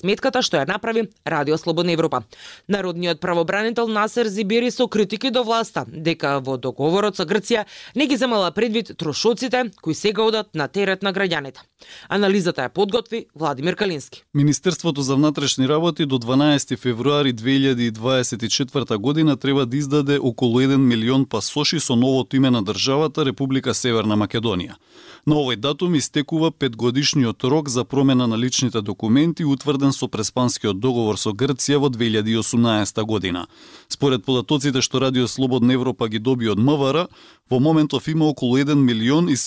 сметката што ја направи Радио Слободна Европа. Народниот правобранител Насер Зибери со критики до власта дека во договорот со Грција не ги земала предвид трошоците кои сега одат на терет на граѓаните. Анализата ја подготви Владимир Калински. Министерството за внатрешни работи до 12 февруари 2024 година треба да издаде околу 1 милион пасоши со новото име на државата Република Северна Македонија. На овој датум истекува 5-годишниот рок за промена на личните документи утврден со Преспанскиот договор со Грција во 2018 година. Според податоците што Радио Слободна Европа ги доби од МВР, во моментов има околу 1 милион и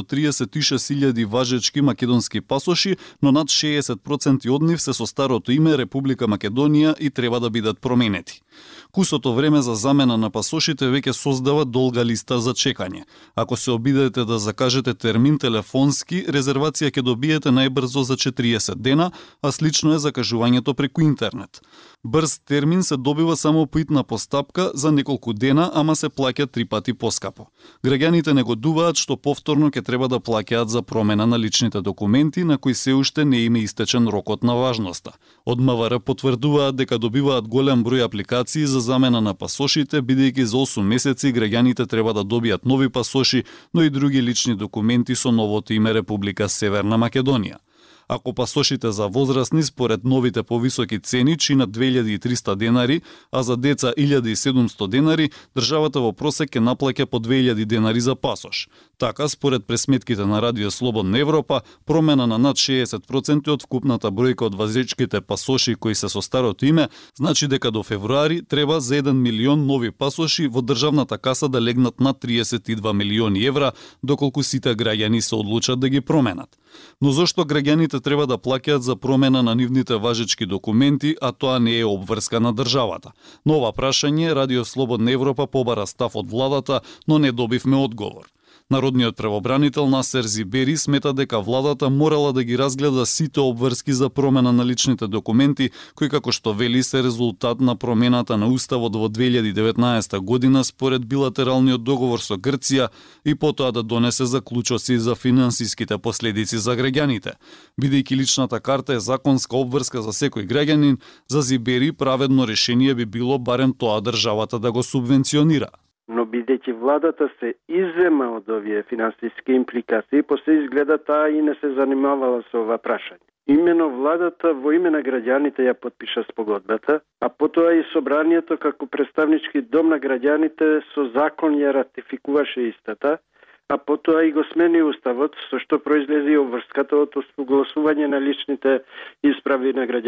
736 илјади важечки македонски пасоши, но над 60% од нив се со старото име Република Македонија и треба да бидат променети. Кусото време за замена на пасошите веќе создава долга листа за чекање. Ако се обидете да закажете термин телефонски, резервација ќе добиете најбрзо за 40 дена, а слично е закажувањето преку интернет. Брз термин се добива само по итна постапка за неколку дена, ама се плаќа 3 пати поскапо. Граѓаните негодуваат што повторно ќе треба да плаќаат за промена на личните документи на кои се уште не им е истечен рокот на важноста. Од МВР потврдуваат дека добиваат голем број апликации за замена на пасошите, бидејќи за 8 месеци граѓаните треба да добијат нови пасоши, но и други лични документи со новото име Република Северна Македонија. Ако пасошите за возрастни според новите повисоки цени чинат 2300 денари, а за деца 1700 денари, државата во просек ќе наплаќа по 2000 денари за пасош. Така, според пресметките на Радио Слободна Европа, промена на над 60% од вкупната бројка од важечките пасоши кои се со старото име, значи дека до февруари треба за 1 милион нови пасоши во државната каса да легнат над 32 милиони евра, доколку сите граѓани се одлучат да ги променат. Но зошто граѓаните треба да плаќаат за промена на нивните важечки документи, а тоа не е обврска на државата? На ова прашање Радио Слободна Европа побара став од владата, но не добивме одговор. Народниот правобранител Насер Зибери смета дека владата морала да ги разгледа сите обврски за промена на личните документи, кои како што вели се резултат на промената на уставот во 2019 година според билатералниот договор со Грција и потоа да донесе заклучоци за финансиските последици за граѓаните. Бидејќи личната карта е законска обврска за секој граѓанин, за Зибери праведно решение би било барем тоа државата да го субвенционира. Но бидејќи владата се иззема од овие финансиски импликации, после изгледа таа и не се занимавала со ова прашање. Имено владата во име на граѓаните ја подпиша спогодбата, а потоа и собранието како представнички дом на граѓаните со закон ја ратификуваше истата, а потоа и го смени уставот, со што произлези обврската од осогласување на личните исправи на граѓаните.